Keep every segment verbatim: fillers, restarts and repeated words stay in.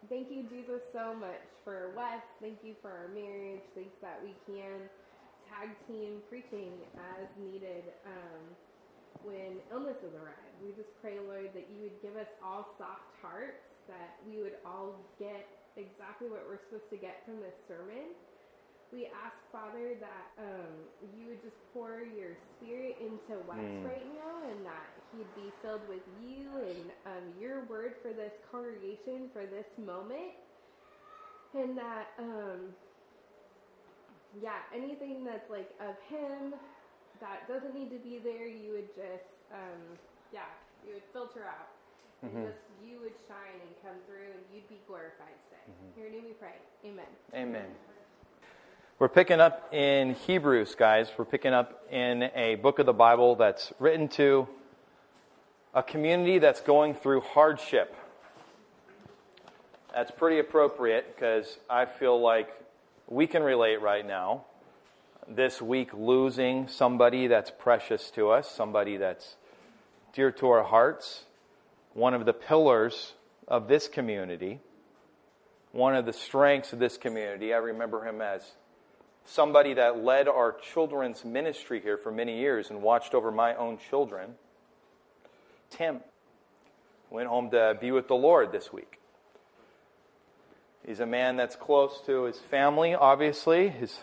thank you, Jesus, so much for Wes. Thank you for our marriage. Thanks that we can tag team preaching as needed um, when illnesses arrive. We just pray, Lord, that you would give us all soft hearts, that we would all get exactly what we're supposed to get from this sermon. We ask, Father, that um, you would just pour your spirit into Wes mm. right now, and that he'd be filled with you and um, your word for this congregation, for this moment. And that, um, yeah, anything that's like of him that doesn't need to be there, you would just, um, yeah, you would filter out. Mm-hmm. And just you would shine and come through, and you'd be glorified today. Mm-hmm. In your name we pray. Amen. Amen. We're picking up in Hebrews, guys. We're picking up in a book of the Bible that's written to a community that's going through hardship. That's pretty appropriate because I feel like we can relate right now. This week, losing somebody that's precious to us, somebody that's dear to our hearts, one of the pillars of this community, one of the strengths of this community. I remember him as somebody that led our children's ministry here for many years and watched over my own children. Tim went home to be with the Lord this week. He's a man that's close to his family, obviously. His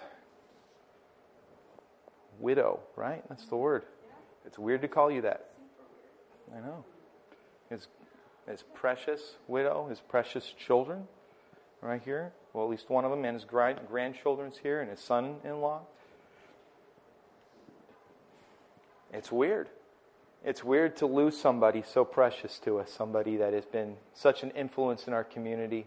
widow, right? That's the word. It's weird to call you that. I know. His, his precious widow, his precious children, right here. Well, at least one of them, and his grand- grandchildren's here, and his son-in-law. It's weird. It's weird to lose somebody so precious to us, somebody that has been such an influence in our community.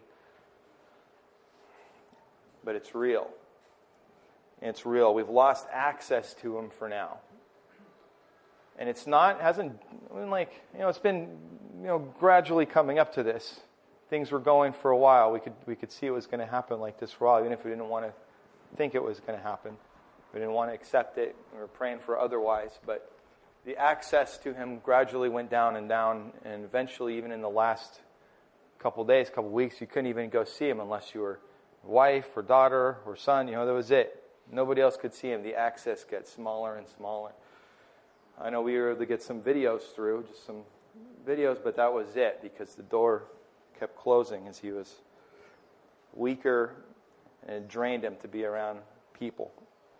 But it's real. It's real. We've lost access to him for now. And it's not, hasn't, I mean, like, you know, it's been, you know, gradually coming up to this. Things were going for a while. We could we could see it was going to happen like this for a while, even if we didn't want to think it was going to happen. We didn't want to accept it. We were praying for otherwise. But the access to him gradually went down and down, and eventually, even in the last couple days, couple weeks, you couldn't even go see him unless you were wife or daughter or son. You know, that was it. Nobody else could see him. The access gets smaller and smaller. I know we were able to get some videos through, just some videos, but that was it because the door kept closing as he was weaker, and it drained him to be around people.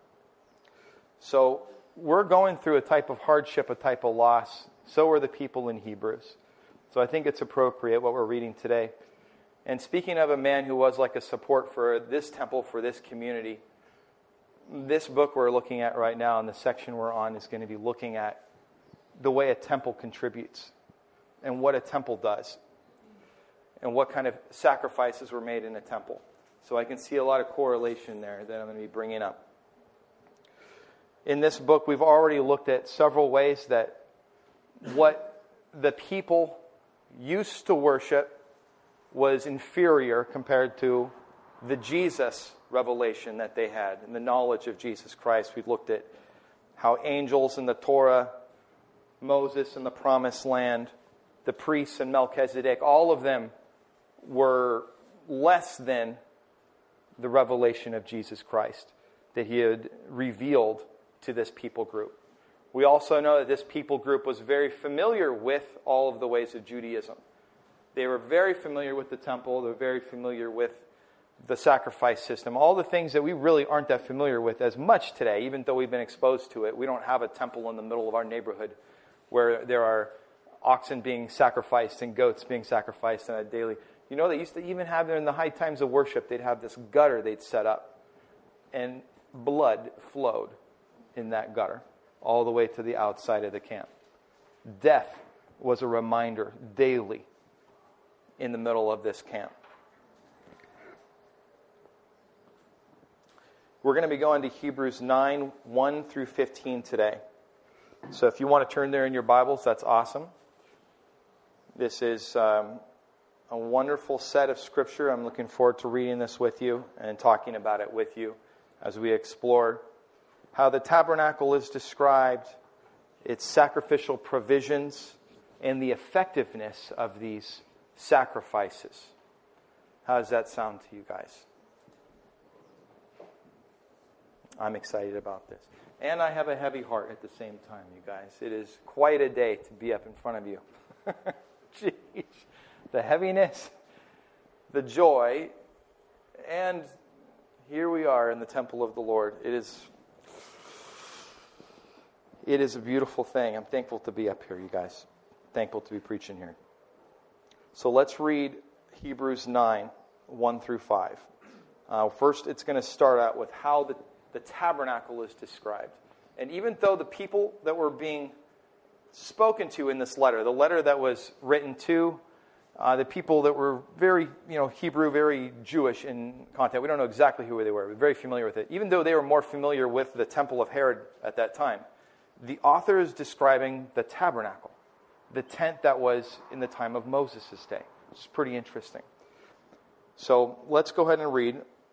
So we're going through a type of hardship, a type of loss. So are the people in Hebrews. So I think it's appropriate what we're reading today. And speaking of a man who was like a support for this temple, for this community, this book we're looking at right now, and the section we're on, is going to be looking at the way a temple contributes and what a temple does and what kind of sacrifices were made in a temple. So I can see a lot of correlation there that I'm going to be bringing up. In this book, we've already looked at several ways that what the people used to worship was inferior compared to the Jesus revelation that they had and the knowledge of Jesus Christ. We've looked at how angels in the Torah, Moses in the Promised Land, the priests and Melchizedek, all of them were less than the revelation of Jesus Christ that he had revealed to this people group. We also know that this people group was very familiar with all of the ways of Judaism. They were very familiar with the temple. They were very familiar with the sacrifice system. All the things that we really aren't that familiar with as much today, even though we've been exposed to it. We don't have a temple in the middle of our neighborhood where there are oxen being sacrificed and goats being sacrificed on a daily. You know, they used to even have there in the high times of worship, they'd have this gutter they'd set up, and blood flowed in that gutter all the way to the outside of the camp. Death was a reminder daily in the middle of this camp. We're going to be going to Hebrews nine, one through fifteen today. So if you want to turn there in your Bibles, that's awesome. This is um, a wonderful set of Scripture. I'm looking forward to reading this with you and talking about it with you as we explore how the tabernacle is described, its sacrificial provisions, and the effectiveness of these sacrifices. How does that sound to you guys? I'm excited about this. And I have a heavy heart at the same time, you guys. It is quite a day to be up in front of you. Jeez. The heaviness, the joy, and here we are in the temple of the Lord. It is, it is a beautiful thing. I'm thankful to be up here, you guys. Thankful to be preaching here. So let's read Hebrews nine, one through five. Uh, first, it's going to start out with how the, the tabernacle is described. And even though the people that were being spoken to in this letter, the letter that was written to uh, the people that were very, you know, Hebrew, very Jewish in content. We don't know exactly who they were. We're very familiar with it. Even though they were more familiar with the temple of Herod at that time, the author is describing the tabernacle, the tent that was in the time of Moses' day. It's pretty interesting. So let's go ahead and read.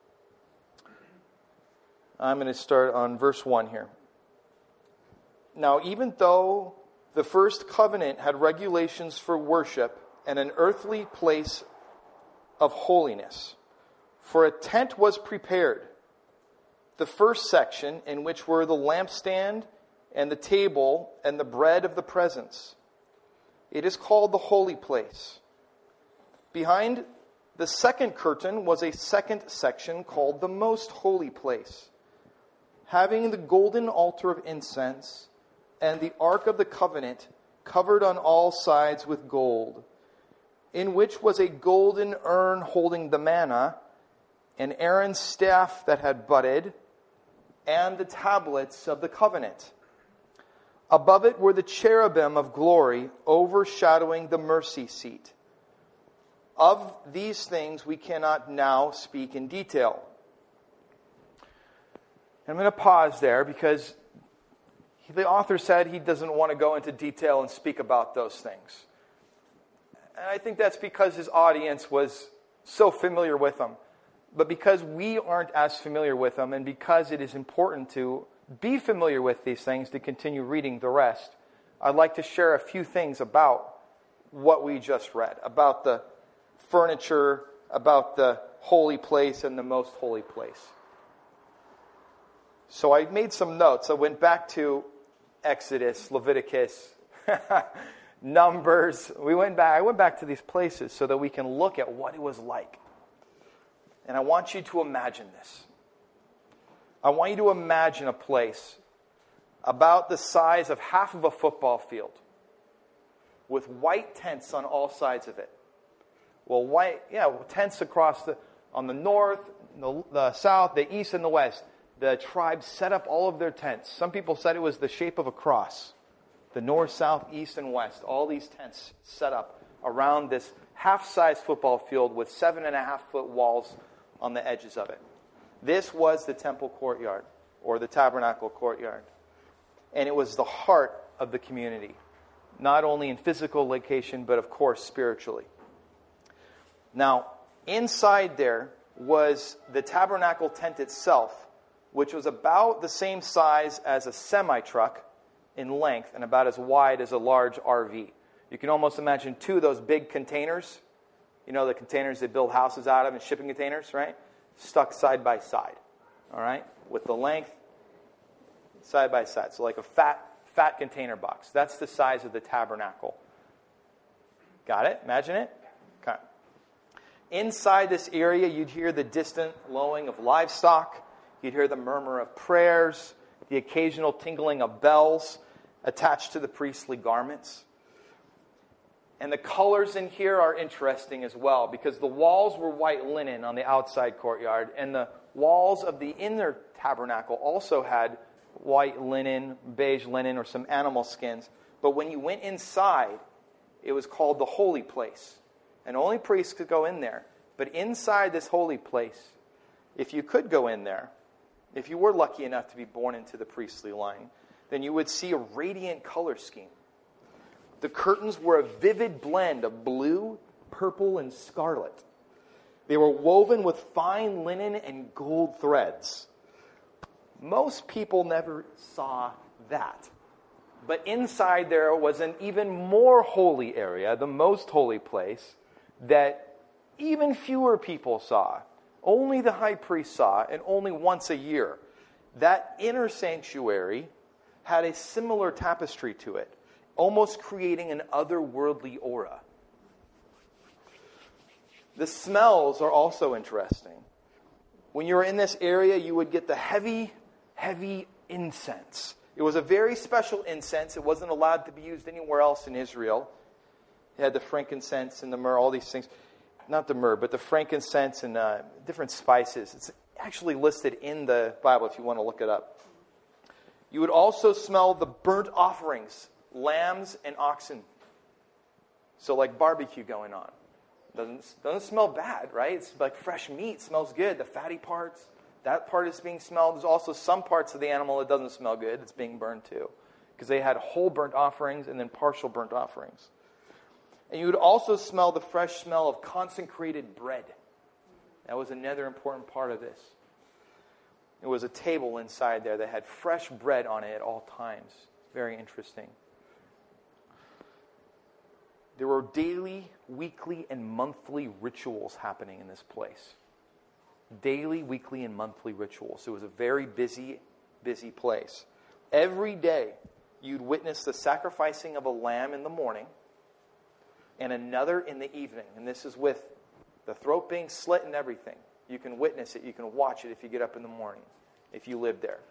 I'm going to start on verse one here. Now, even though the first covenant had regulations for worship and an earthly place of holiness, for a tent was prepared. The first section, in which were the lampstand and the table and the bread of the presence. It is called the holy place. Behind the second curtain was a second section called the most holy place, having the golden altar of incense and the ark of the covenant covered on all sides with gold, in which was a golden urn holding the manna, and Aaron's staff that had budded, and the tablets of the covenant. Above it were the cherubim of glory overshadowing the mercy seat. Of these things we cannot now speak in detail. I'm going to pause there because the author said he doesn't want to go into detail and speak about those things. And I think that's because his audience was so familiar with them. But because we aren't as familiar with them, and because it is important to be familiar with these things to continue reading the rest, I'd like to share a few things about what we just read, about the furniture, about the holy place and the most holy place. So I made some notes. I went back to Exodus, Leviticus, Numbers. We went back. I went back to these places so that we can look at what it was like. And I want you to imagine this. I want you to imagine a place about the size of half of a football field with white tents on all sides of it. Well, white, yeah, tents across the, on the north, the, the south, the east, and the west. The tribes set up all of their tents. Some people said it was the shape of a cross. The north, south, east, and west. All these tents set up around this half-sized football field with seven and a half foot walls on the edges of it. This was the temple courtyard, or the tabernacle courtyard. And it was the heart of the community, not only in physical location, but of course spiritually. Now, inside there was the tabernacle tent itself, which was about the same size as a semi-truck in length and about as wide as a large R V. You can almost imagine two of those big containers, you know, the containers they build houses out of and shipping containers, right? Stuck side by side, all right? With the length side by side. So like a fat, fat container box. That's the size of the tabernacle. Got it? Imagine it? Okay. Inside this area, you'd hear the distant lowing of livestock. You'd hear the murmur of prayers, the occasional tingling of bells attached to the priestly garments. And the colors in here are interesting as well, because the walls were white linen on the outside courtyard, and the walls of the inner tabernacle also had white linen, beige linen, or some animal skins. But when you went inside, it was called the holy place. And only priests could go in there. But inside this holy place, if you could go in there, if you were lucky enough to be born into the priestly line, then you would see a radiant color scheme. The curtains were a vivid blend of blue, purple, and scarlet. They were woven with fine linen and gold threads. Most people never saw that. But inside there was an even more holy area, the most holy place, that even fewer people saw. Only the high priest saw, and only once a year. That inner sanctuary had a similar tapestry to it, almost creating an otherworldly aura. The smells are also interesting. When you were in this area, you would get the heavy, heavy incense. It was a very special incense. It wasn't allowed to be used anywhere else in Israel. It had the frankincense and the myrrh, all these things. Not the myrrh, but the frankincense and uh, different spices. It's actually listed in the Bible if you want to look it up. You would also smell the burnt offerings, lambs and oxen. So like barbecue going on. Doesn't, doesn't smell bad, right? It's like fresh meat. Smells good. The fatty parts, that part is being smelled. There's also some parts of the animal that doesn't smell good. It's being burned too. Because they had whole burnt offerings and then partial burnt offerings. And you would also smell the fresh smell of consecrated bread. That was another important part of this. There was a table inside there that had fresh bread on it at all times. Very interesting. There were daily, weekly, and monthly rituals happening in this place. Daily, weekly, and monthly rituals. It was a very busy, busy place. Every day, you'd witness the sacrificing of a lamb in the morning and another in the evening. And this is with the throat being slit and everything. You can witness it. You can watch it if you get up in the morning, if you live there.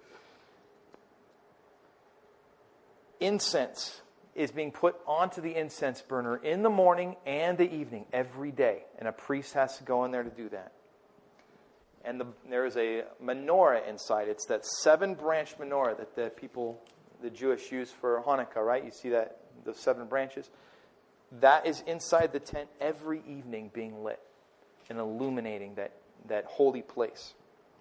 Incense is being put onto the incense burner in the morning and the evening every day. And a priest has to go in there to do that. And the, there is a menorah inside. It's that seven-branch menorah that the people, the Jewish use for Hanukkah, right? You see that, the seven branches? That is inside the tent every evening being lit and illuminating that, that holy place.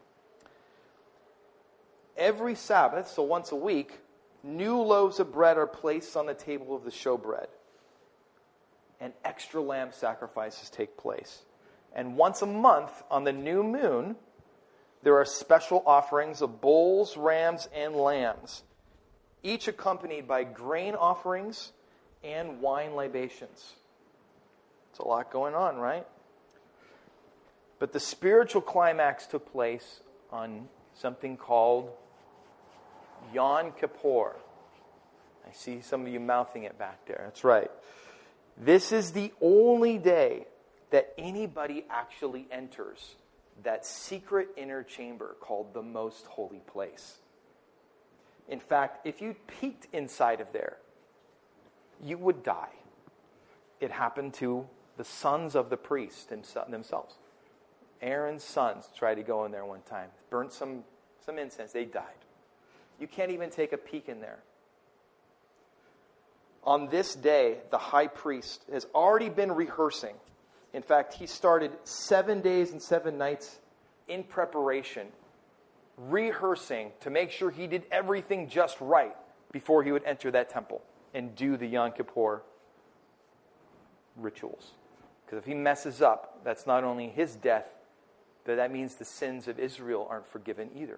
Every Sabbath, so once a week, new loaves of bread are placed on the table of the showbread. And extra lamb sacrifices take place. And once a month, on the new moon, there are special offerings of bulls, rams, and lambs, each accompanied by grain offerings and wine libations. It's a lot going on, right? But the spiritual climax took place on something called Yom Kippur. I see some of you mouthing it back there. That's right. This is the only day that anybody actually enters that secret inner chamber called the most holy place. In fact, if you peeked inside of there, you would die. It happened to the sons of the priest themselves. Aaron's sons tried to go in there one time, burnt some, some incense, they died. You can't even take a peek in there. On this day, the high priest has already been rehearsing. In fact, he started seven days and seven nights in preparation, rehearsing to make sure he did everything just right before he would enter that temple and do the Yom Kippur rituals. Because if he messes up, that's not only his death, but that means the sins of Israel aren't forgiven either.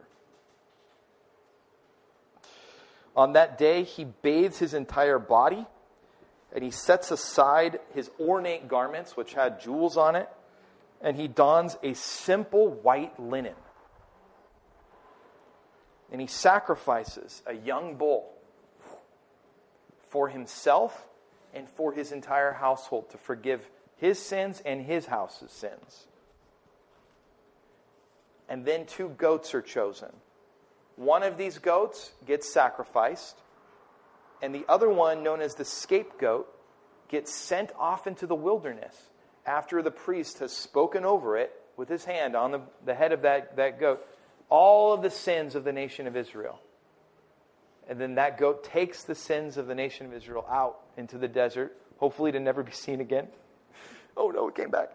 On that day, he bathes his entire body, and he sets aside his ornate garments, which had jewels on it, and he dons a simple white linen. And he sacrifices a young bull for himself and for his entire household to forgive his sins and his house's sins. And then two goats are chosen. One of these goats gets sacrificed, and the other one, known as the scapegoat, gets sent off into the wilderness after the priest has spoken over it with his hand on the, the head of that, that goat, all of the sins of the nation of Israel. And then that goat takes the sins of the nation of Israel out into the desert, hopefully to never be seen again. Oh no, it came back.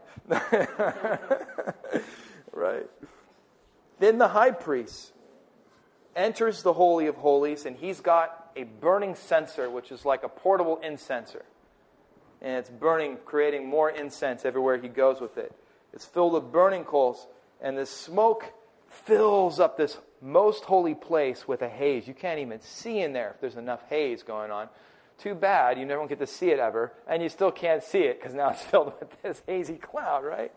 Right. Then the high priest enters the Holy of Holies, and he's got a burning censer, which is like a portable incenser. And it's burning, creating more incense everywhere he goes with it. It's filled with burning coals, and the smoke fills up this most holy place with a haze. You can't even see in there if there's enough haze going on. Too bad you never get to see it ever, and you still can't see it because now it's filled with this hazy cloud, right?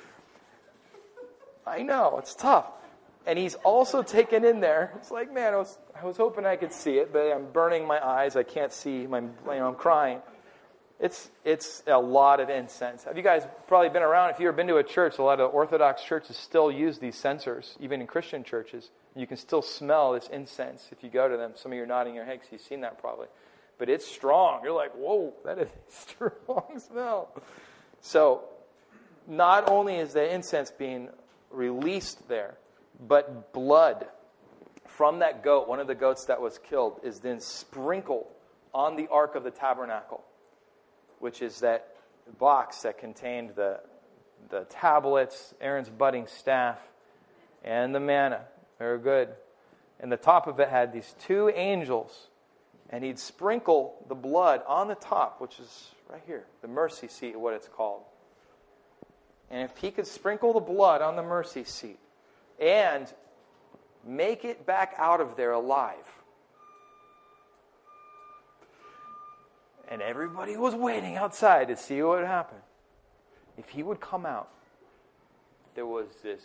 I know, it's tough. And he's also taken in there. It's like, man, I was, I was hoping I could see it, but I'm burning my eyes. I can't see. My, you know, I'm crying. It's it's a lot of incense. Have you guys probably been around? If you've ever been to a church, a lot of Orthodox churches still use these censers, even in Christian churches. You can still smell this incense if you go to them. Some of you are nodding your head because you've seen that probably. But it's strong. You're like, whoa, that is a strong smell. So not only is the incense being released there, but blood from that goat, one of the goats that was killed, is then sprinkled on the Ark of the Tabernacle, which is that box that contained the, the tablets, Aaron's budding staff, and the manna. Very good. And the top of it had these two angels, and he'd sprinkle the blood on the top, which is right here, the mercy seat, what it's called. And if he could sprinkle the blood on the mercy seat and make it back out of there alive, and everybody was waiting outside to see what would happen. If he would come out, there was this,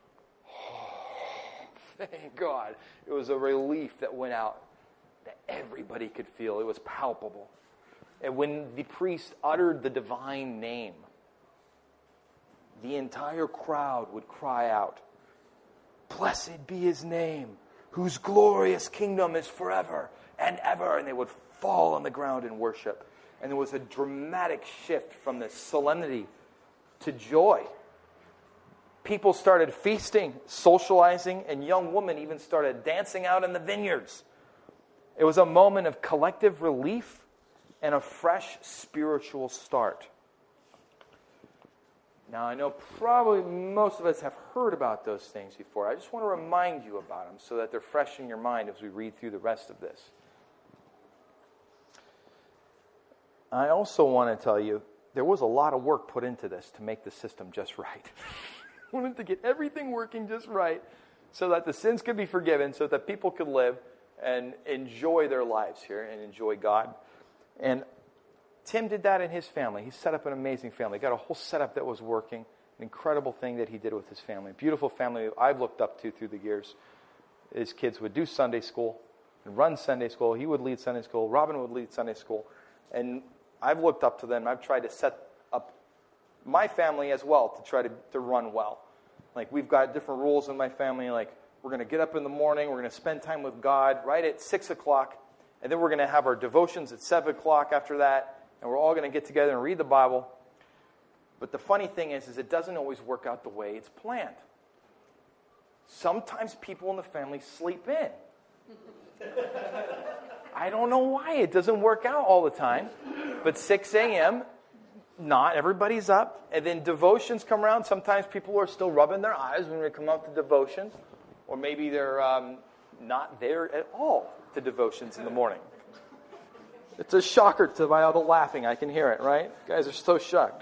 oh, thank God, it was a relief that went out that everybody could feel. It was palpable. And when the priest uttered the divine name, the entire crowd would cry out, "Blessed be his name, whose glorious kingdom is forever and ever." And they would fall on the ground in worship. And there was a dramatic shift from the solemnity to joy. People started feasting, socializing, and young women even started dancing out in the vineyards. It was a moment of collective relief and a fresh spiritual start. Now, I know probably most of us have heard about those things before. I just want to remind you about them so that they're fresh in your mind as we read through the rest of this. I also want to tell you, there was a lot of work put into this to make the system just right. I wanted to get everything working just right so that the sins could be forgiven, so that people could live and enjoy their lives here and enjoy God. And Tim did that in his family. He set up an amazing family. He got a whole setup that was working. An incredible thing that he did with his family. Beautiful family I've looked up to through the years. His kids would do Sunday school and run Sunday school. He would lead Sunday school. Robin would lead Sunday school. And I've looked up to them. I've tried to set up my family as well to try to, to run well. Like, we've got different rules in my family. Like, we're going to get up in the morning. We're going to spend time with God right at six o'clock. And then we're going to have our devotions at seven o'clock after that. And we're all going to get together and read the Bible. But the funny thing is, is it doesn't always work out the way it's planned. Sometimes people in the family sleep in. I don't know why it doesn't work out all the time. But six a.m., not everybody's up. And then devotions come around. Sometimes people are still rubbing their eyes when they come out to devotions. Or maybe they're um, not there at all to devotions in the morning. It's a shocker to by all the laughing. I can hear it, right? You guys are so shocked.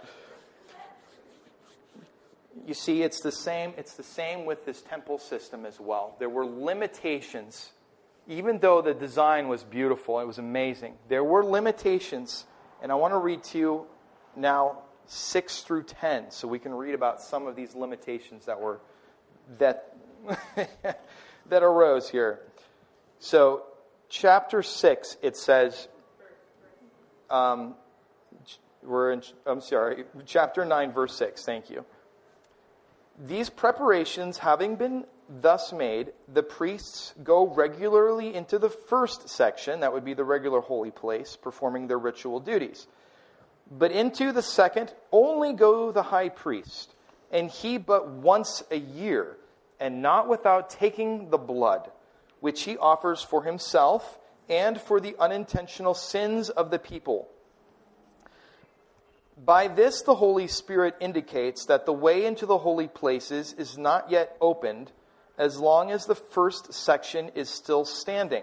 You see, it's the same, it's the same with this temple system as well. There were limitations. Even though the design was beautiful, it was amazing, there were limitations. And I want to read to you now six through ten, so we can read about some of these limitations that were that that arose here. So, chapter six, it says, um, we're in, I'm sorry, chapter nine, verse six. Thank you. These preparations having been thus made, the priests go regularly into the first section, that would be the regular holy place, performing their ritual duties. But into the second only go the high priest, and he but once a year, and not without taking the blood, which he offers for himself and for the unintentional sins of the people. By this the Holy Spirit indicates that the way into the holy places is not yet opened, as long as the first section is still standing.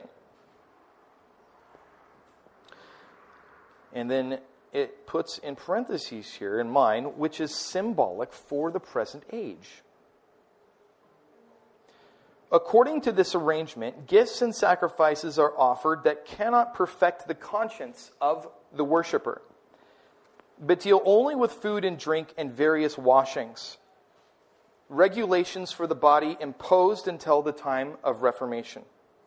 And then it puts in parentheses here in mind, which is symbolic for the present age. According to this arrangement, gifts and sacrifices are offered that cannot perfect the conscience of the worshiper, but deal only with food and drink and various washings. Regulations for the body imposed until the time of Reformation.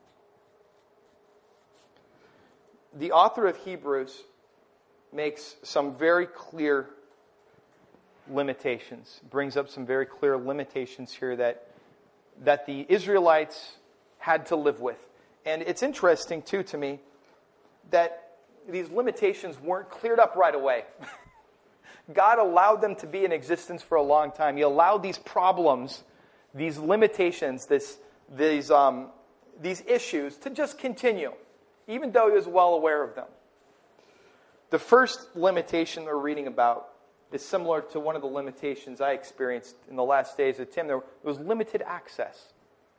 The author of Hebrews makes some very clear limitations, brings up some very clear limitations here that, that the Israelites had to live with. And it's interesting, too, to me, that these limitations weren't cleared up right away. God allowed them to be in existence for a long time. He allowed these problems, these limitations, this, these, um, these issues to just continue, even though he was well aware of them. The first limitation we're reading about is similar to one of the limitations I experienced in the last days of Tim. There was limited access.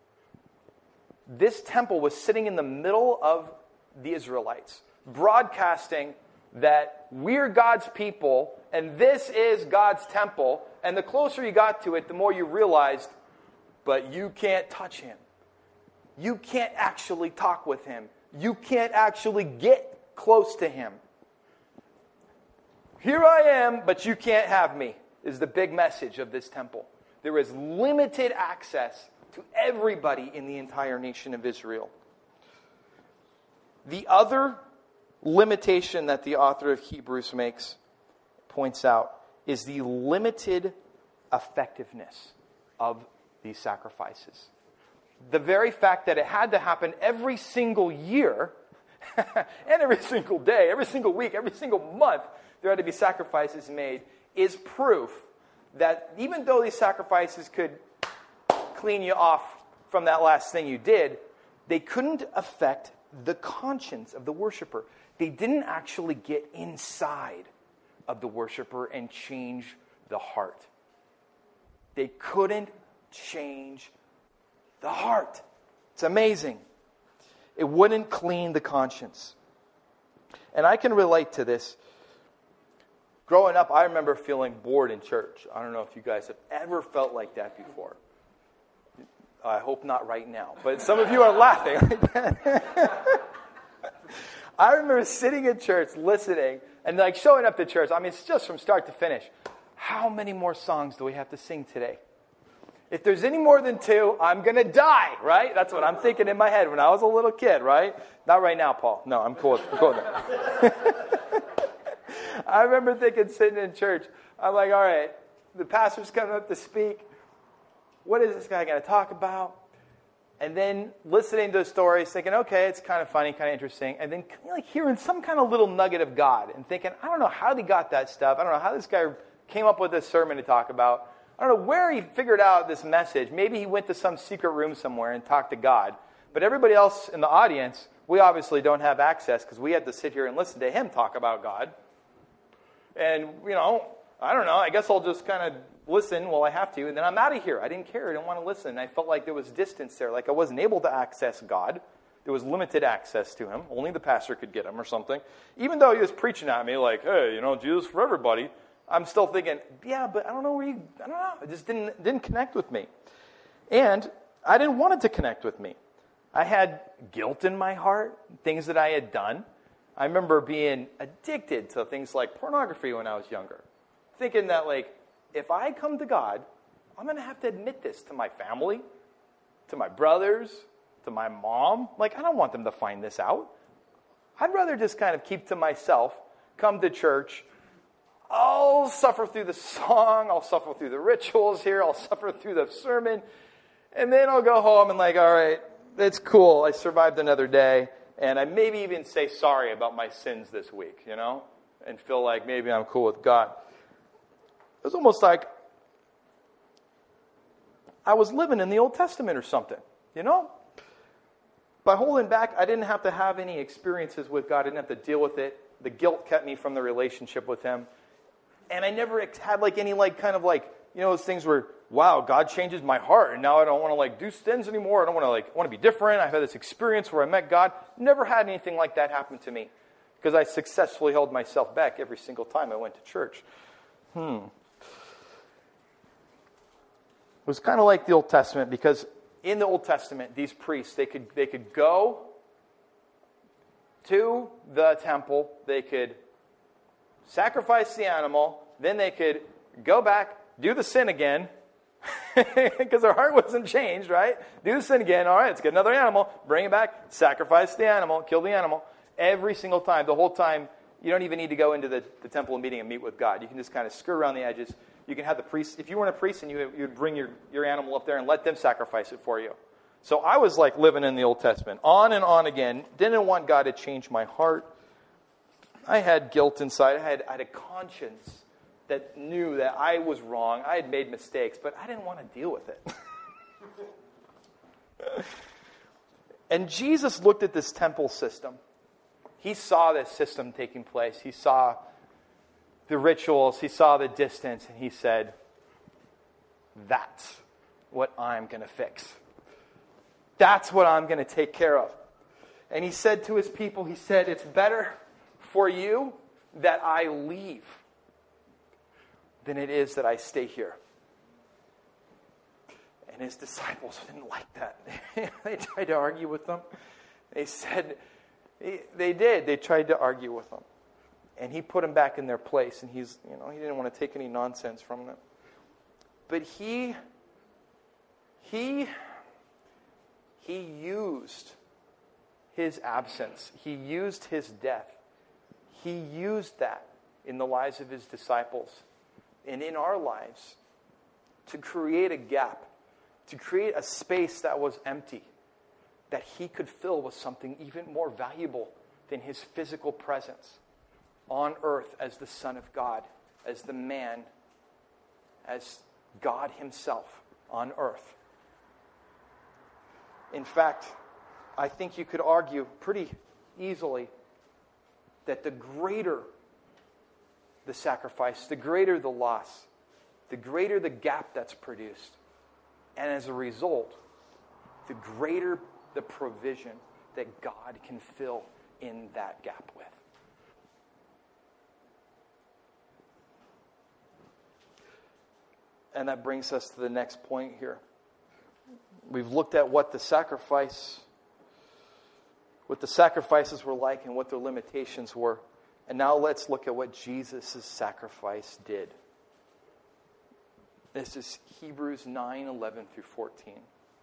This temple was sitting in the middle of the Israelites, broadcasting that we're God's people, and this is God's temple. And the closer you got to it, the more you realized, but you can't touch him. You can't actually talk with him. You can't actually get close to him. Here I am, but you can't have me, is the big message of this temple. There is limited access to everybody in the entire nation of Israel. The other limitation that the author of Hebrews makes, points out, is the limited effectiveness of these sacrifices. The very fact that it had to happen every single year, and every single day, every single week, every single month, there had to be sacrifices made, is proof that even though these sacrifices could clean you off from that last thing you did, they couldn't affect the conscience of the worshiper. They didn't actually get inside of the worshiper and change the heart. They couldn't change the heart. It's amazing. It wouldn't clean the conscience. And I can relate to this. Growing up, I remember feeling bored in church. I don't know if you guys have ever felt like that before. I hope not right now. But some of you are laughing. I remember sitting in church, listening, and like showing up to church. I mean, it's just from start to finish. How many more songs do we have to sing today? If there's any more than two, I'm going to die, right? That's what I'm thinking in my head when I was a little kid, right? Not right now, Paul. No, I'm cool. I'm cool with that. I remember thinking, sitting in church, I'm like, all right, the pastor's coming up to speak. What is this guy going to talk about? And then listening to the stories, thinking, okay, it's kind of funny, kind of interesting. And then like hearing some kind of little nugget of God and thinking, I don't know how they got that stuff. I don't know how this guy came up with this sermon to talk about. I don't know where he figured out this message. Maybe he went to some secret room somewhere and talked to God. But everybody else in the audience, we obviously don't have access because we had to sit here and listen to him talk about God. And, you know, I don't know. I guess I'll just kind of listen while I have to, and then I'm out of here. I didn't care. I didn't want to listen. I felt like there was distance there, like I wasn't able to access God. There was limited access to him. Only the pastor could get him or something. Even though he was preaching at me like, hey, you know, Jesus for everybody, I'm still thinking, yeah, but I don't know where you, I don't know. It just didn't, didn't connect with me. And I didn't want it to connect with me. I had guilt in my heart, things that I had done. I remember being addicted to things like pornography when I was younger. Thinking that, like, if I come to God, I'm going to have to admit this to my family, to my brothers, to my mom. Like, I don't want them to find this out. I'd rather just kind of keep to myself, come to church. I'll suffer through the song. I'll suffer through the rituals here. I'll suffer through the sermon. And then I'll go home and like, all right, it's cool. I survived another day. And I maybe even say sorry about my sins this week, you know, and feel like maybe I'm cool with God. It was almost like I was living in the Old Testament or something, you know? By holding back, I didn't have to have any experiences with God. I didn't have to deal with it. The guilt kept me from the relationship with him. And I never had like any like kind of like, you know, those things where, wow, God changes my heart. And now I don't want to like do sins anymore. I don't want to like, I want to be different. I've had this experience where I met God. Never had anything like that happen to me because I successfully held myself back every single time I went to church. Hmm. It was kind of like the Old Testament because in the Old Testament, these priests, they could, they could go to the temple, they could sacrifice the animal, then they could go back, do the sin again, because their heart wasn't changed, right? Do the sin again, all right, let's get another animal, bring it back, sacrifice the animal, kill the animal. Every single time, the whole time, you don't even need to go into the, the temple and meeting and meet with God. You can just kind of skirt around the edges. You can have the priest, if you weren't a priest, and you would bring your, your animal up there and let them sacrifice it for you. So I was like living in the Old Testament, on and on again. Didn't want God to change my heart. I had guilt inside. I had, I had a conscience that knew that I was wrong. I had made mistakes, but I didn't want to deal with it. And Jesus looked at this temple system. He saw this system taking place. He saw the rituals. He saw the distance. And he said, that's what I'm going to fix. That's what I'm going to take care of. And he said to his people, he said, it's better for you that I leave than it is that I stay here. And his disciples didn't like that. They tried to argue with them. They said, they did. They tried to argue with them. And he put them back in their place. And he's, you know, he didn't want to take any nonsense from them. But he, he, he used his absence. He used his death. He used that in the lives of his disciples and in our lives to create a gap, to create a space that was empty, that he could fill with something even more valuable than his physical presence on earth as the Son of God, as the man, as God himself on earth. In fact, I think you could argue pretty easily that the greater the sacrifice, the greater the loss, the greater the gap that's produced, and as a result, the greater the provision that God can fill in that gap with. And that brings us to the next point here. We've looked at what the sacrifice, what the sacrifices were like and what their limitations were. And now let's look at what Jesus' sacrifice did. This is Hebrews nine, eleven through fourteen.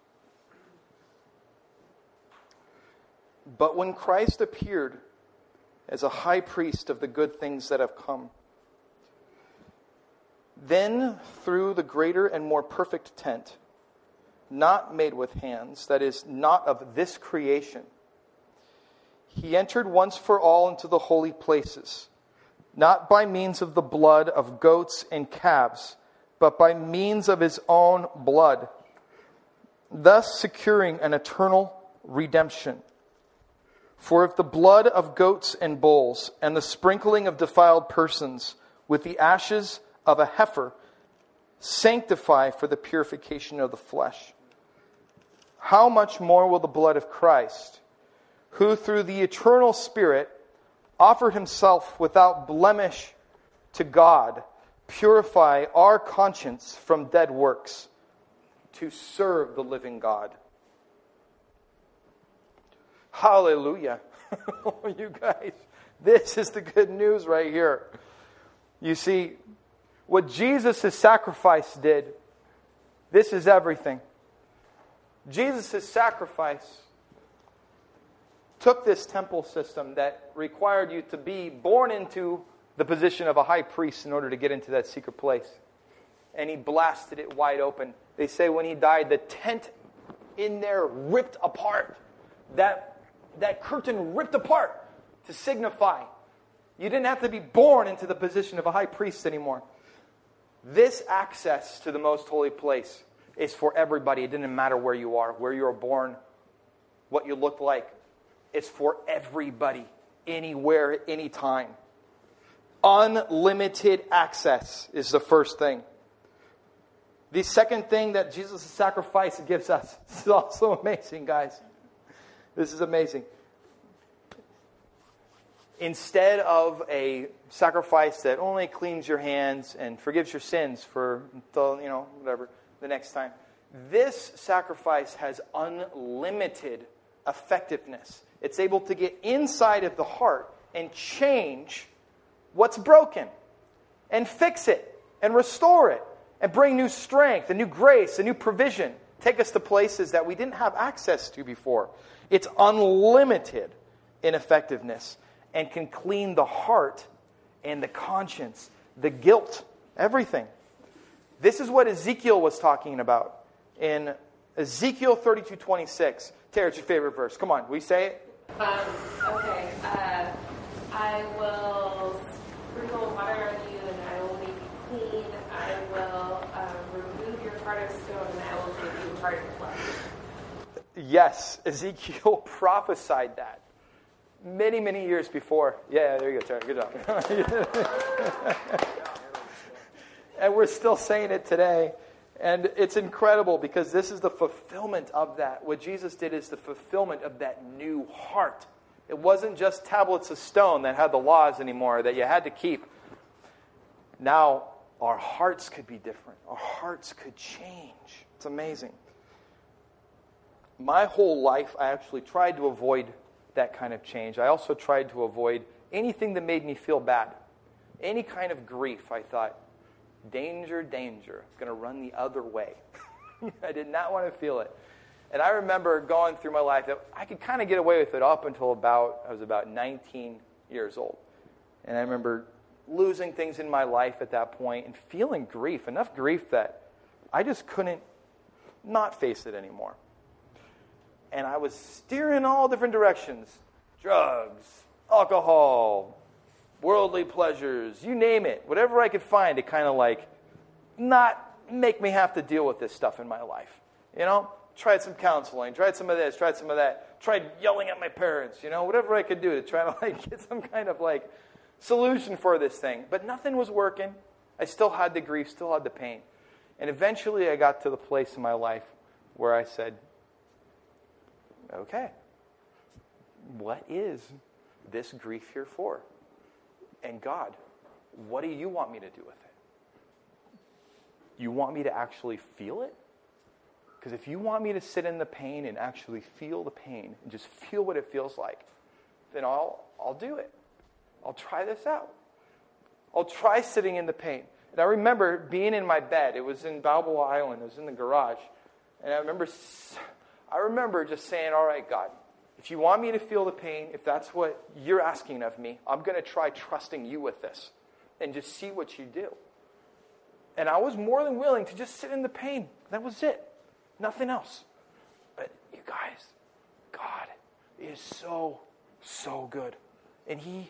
But when Christ appeared as a high priest of the good things that have come, then through the greater and more perfect tent, not made with hands, that is, not of this creation, he entered once for all into the holy places, not by means of the blood of goats and calves, but by means of his own blood, thus securing an eternal redemption. For if the blood of goats and bulls and the sprinkling of defiled persons with the ashes of a heifer sanctify for the purification of the flesh, how much more will the blood of Christ, who through the eternal Spirit offered himself without blemish to God, purify our conscience from dead works to serve the living God. Hallelujah. You guys, this is the good news right here. You see, what Jesus' sacrifice did, this is everything. Jesus' sacrifice took this temple system that required you to be born into the position of a high priest in order to get into that secret place. And he blasted it wide open. They say when he died, the tent in there ripped apart. That, that curtain ripped apart to signify you didn't have to be born into the position of a high priest anymore. This access to the most holy place is for everybody. It didn't matter where you are, where you were born, what you look like. It's for everybody, anywhere, anytime. Unlimited access is the first thing. The second thing that Jesus' sacrifice gives us, this is also amazing, guys. This is amazing. Instead of a sacrifice that only cleans your hands and forgives your sins for, until, you know, whatever, the next time, This sacrifice has unlimited effectiveness. It's able to get inside of the heart and change what's broken and fix it and restore it and bring new strength and new grace and new provision. Take us to places that we didn't have access to before. It's unlimited in effectiveness and can clean the heart and the conscience, the guilt, everything. This is what Ezekiel was talking about in Ezekiel thirty-two twenty-six. Tara, it's your favorite verse. Come on, will you say it? Um, okay. Uh, I will sprinkle water on you, and I will make you clean. I will um, remove your heart of stone, and I will give you a heart of flesh. Yes, Ezekiel prophesied that many, many years before. Yeah, there you go, Tara. Good job. And we're still saying it today. And it's incredible because this is the fulfillment of that. What Jesus did is the fulfillment of that new heart. It wasn't just tablets of stone that had the laws anymore that you had to keep. Now, our hearts could be different. Our hearts could change. It's amazing. My whole life, I actually tried to avoid that kind of change. I also tried to avoid anything that made me feel bad. Any kind of grief, I thought, danger, danger. It's going to run the other way. I did not want to feel it. And I remember going through my life that I could kind of get away with it up until about, I was about nineteen years old. And I remember losing things in my life at that point and feeling grief, enough grief that I just couldn't not face it anymore. And I was steering all different directions. Drugs, alcohol, worldly pleasures, you name it. Whatever I could find to kind of like not make me have to deal with this stuff in my life. You know? Tried some counseling, tried some of this, tried some of that, tried yelling at my parents, you know, whatever I could do to try to like get some kind of like solution for this thing. But nothing was working. I still had the grief, still had the pain. And eventually I got to the place in my life where I said, okay, what is this grief here for? And God, what do you want me to do with it? You want me to actually feel it? Because if you want me to sit in the pain and actually feel the pain and just feel what it feels like, then I'll I'll do it. I'll try this out. I'll try sitting in the pain. And I remember being in my bed. It was in Balboa Island. It was in the garage. And I remember I remember just saying, all right, God, if you want me to feel the pain, if that's what you're asking of me, I'm going to try trusting you with this and just see what you do. And I was more than willing to just sit in the pain. That was it. Nothing else. But you guys, God is so, so good. And he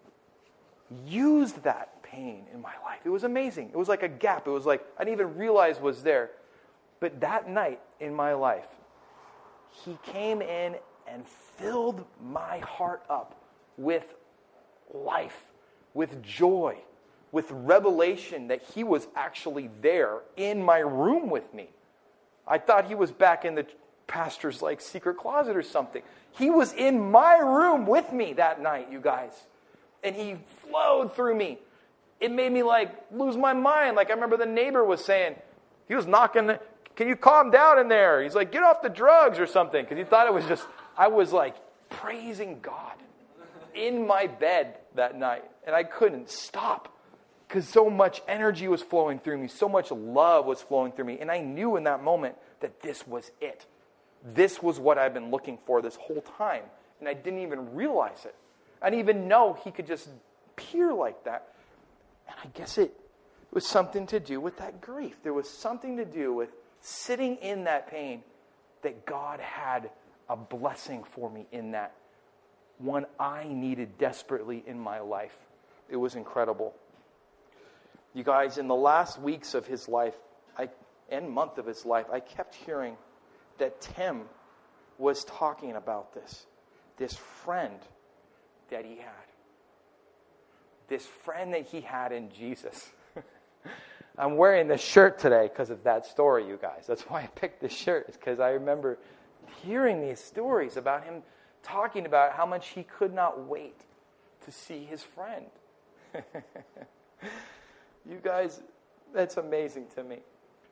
used that pain in my life. It was amazing. It was like a gap. It was like I didn't even realize was there. But that night in my life, he came in and filled my heart up with life, with joy, with revelation that he was actually there in my room with me. I thought he was back in the pastor's like secret closet or something. He was in my room with me that night, you guys. And he flowed through me. It made me like lose my mind. Like I remember the neighbor was saying, he was knocking, can you calm down in there? He's like, get off the drugs or something. Because he thought it was just, I was like praising God in my bed that night. And I couldn't stop. Because so much energy was flowing through me. So much love was flowing through me. And I knew in that moment that this was it. This was what I've been looking for this whole time. And I didn't even realize it. I didn't even know he could just appear like that. And I guess it was something to do with that grief. There was something to do with sitting in that pain that God had a blessing for me in that. One I needed desperately in my life. It was incredible. You guys, in the last weeks of his life, I, and month of his life, I kept hearing that Tim was talking about this. This friend that he had. This friend that he had in Jesus. I'm wearing this shirt today because of that story, you guys. That's why I picked this shirt. It's because I remember hearing these stories about him talking about how much he could not wait to see his friend. You guys, that's amazing to me.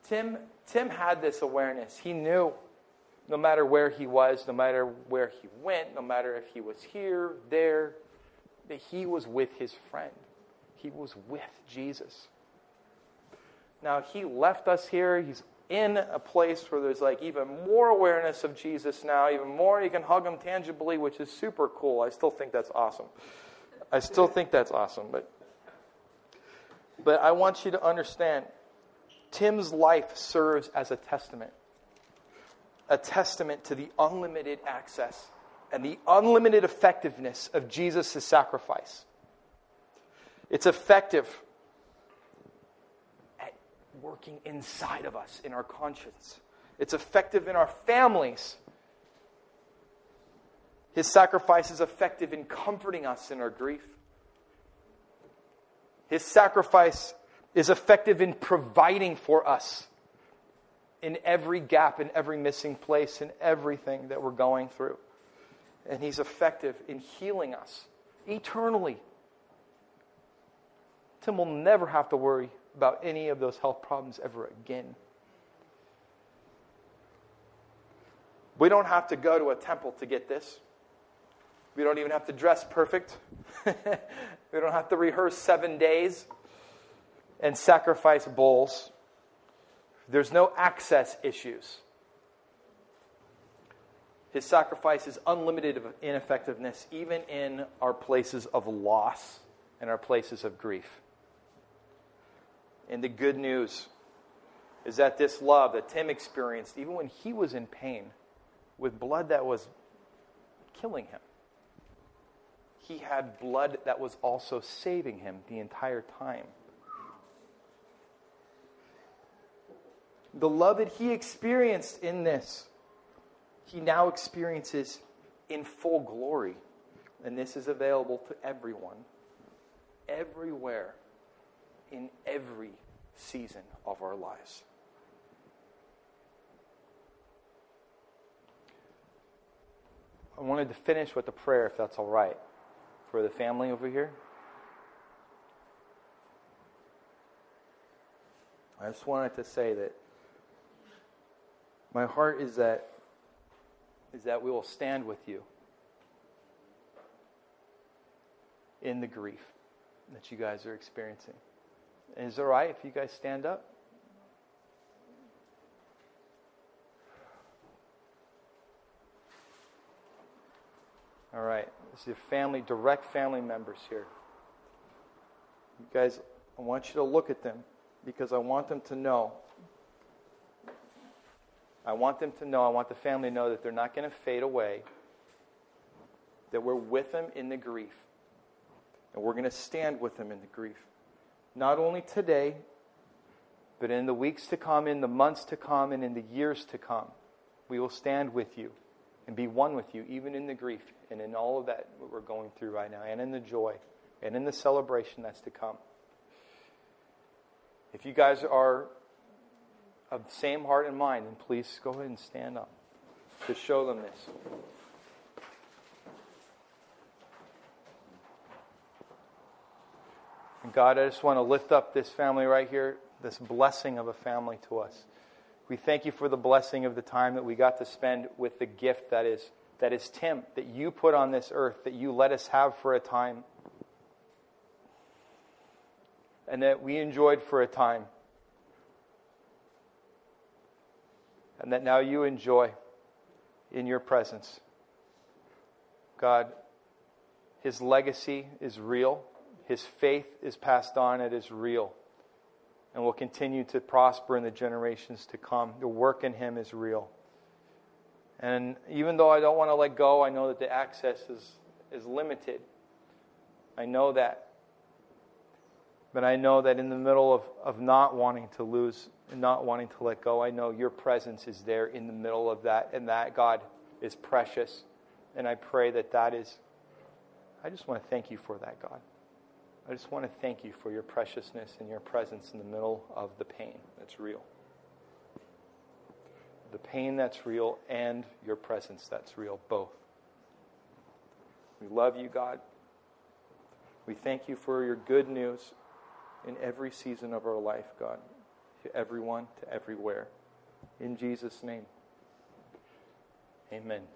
Tim, Tim had this awareness. He knew no matter where he was, no matter where he went, no matter if he was here, there, that he was with his friend. He was with Jesus. Now, he left us here. He's in a place where there's like even more awareness of Jesus now, even more. You can hug him tangibly, which is super cool. I still think that's awesome. I still think that's awesome. But, but I want you to understand, Tim's life serves as a testament. A testament to the unlimited access and the unlimited effectiveness of Jesus' sacrifice. It's effective at working inside of us, in our conscience. It's effective in our families. His sacrifice is effective in comforting us in our grief. His sacrifice is effective in providing for us in every gap, in every missing place, in everything that we're going through. And he's effective in healing us eternally. Tim will never have to worry about any of those health problems ever again. We don't have to go to a temple to get this. We don't even have to dress perfect. We don't have to rehearse seven days and sacrifice bulls. There's no access issues. His sacrifice is unlimited in effectiveness, even in our places of loss and our places of grief. And the good news is that this love that Tim experienced, even when he was in pain, with blood that was killing him, he had blood that was also saving him the entire time. The love that he experienced in this, he now experiences in full glory. And this is available to everyone, everywhere, in every season of our lives. I wanted to finish with a prayer, if that's all right, for the family over here. I just wanted to say that my heart is that is that we will stand with you in the grief that you guys are experiencing. And is it all right if you guys stand up? All right. This is your family, direct family members here. You guys, I want you to look at them because I want them to know. I want them to know, I want the family to know that they're not going to fade away, that we're with them in the grief, and we're going to stand with them in the grief. Not only today, but in the weeks to come, in the months to come, and in the years to come. We will stand with you and be one with you, even in the grief and in all of that what we're going through right now, and in the joy, and in the celebration that's to come. If you guys are of the same heart and mind, then please go ahead and stand up to show them this. And God, I just want to lift up this family right here, this blessing of a family to us. We thank you for the blessing of the time that we got to spend with the gift that is that is Tim, that you put on this earth, that you let us have for a time, and that we enjoyed for a time. And that now you enjoy in your presence. God, his legacy is real. His faith is passed on. It is real. And will continue to prosper in the generations to come. The work in him is real. And even though I don't want to let go, I know that the access is, is limited. I know that. But I know that in the middle of, of not wanting to lose and not wanting to let go, I know your presence is there in the middle of that, and that, God, is precious. And I pray that that is, I just want to thank you for that, God. I just want to thank you for your preciousness and your presence in the middle of the pain that's real. The pain that's real and your presence that's real, both. We love you, God. We thank you for your good news in every season of our life, God. to everyone, to everywhere. In Jesus' name, amen.